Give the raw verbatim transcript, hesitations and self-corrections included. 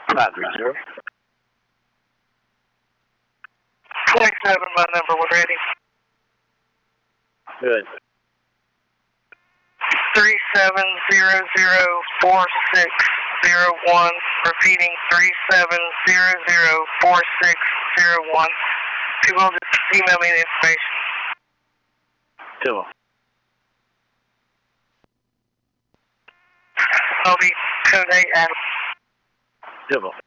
five three zero. twenty-seven, my number, we're ready. Good. three seven zero zero four six zero one. Repeating, three seven zero zero four six zero one. People just email me the information. Civil. I'll be code eight Adam. Civil.